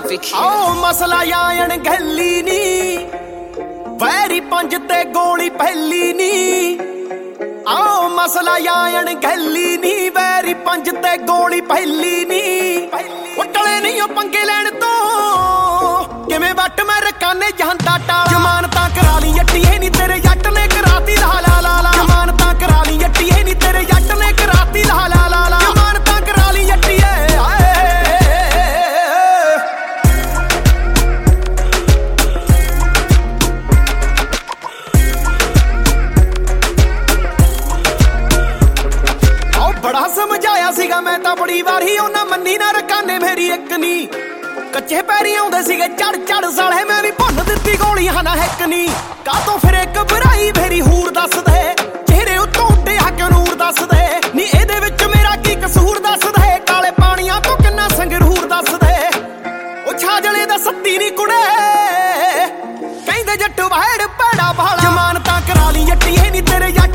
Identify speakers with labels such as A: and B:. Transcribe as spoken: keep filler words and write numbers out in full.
A: आओ मसला यायन गली नी वैरी पंज ते गोली पहली नी आओ मसला यायन गली नी वैरी पंज ते गोली पहली नी टले नहीं हो पंगे लैन तो किवें वट मैं रकाने जहांदा टाला जमानतां करा ली जट्टीए नी तेरे जट ने कराती ला ला ला ला जमानतां करा ली जट्टीए नी तेरे जट ने कराती ला ला ला ला जमानतां करा ली जट्टीए बड़ा समझाया सीगा मैं तां बड़ी वारी उन्हां मन्नी ना रकाने मेरी एक नी कच्चे पैरी आउंदे सीगे चढ़ चढ़ साले मैं भी भुन दित्ती गोली हां ना हिक नी कातों फिर एक बुराई मेरी हूर दस दे चेहरे उत्तों उड्डिया क्यों नूर दस दे नी इहदे विच मेरा की कसूर दस दे काले पानियां तो किन्ना संगरूर दस दे ओ छाजले दा सत्ती नी कुड़े कहिंदे जट्ट वाड़ भैड़ा भाला जमानतां करा ली जट्टीए नी तेरे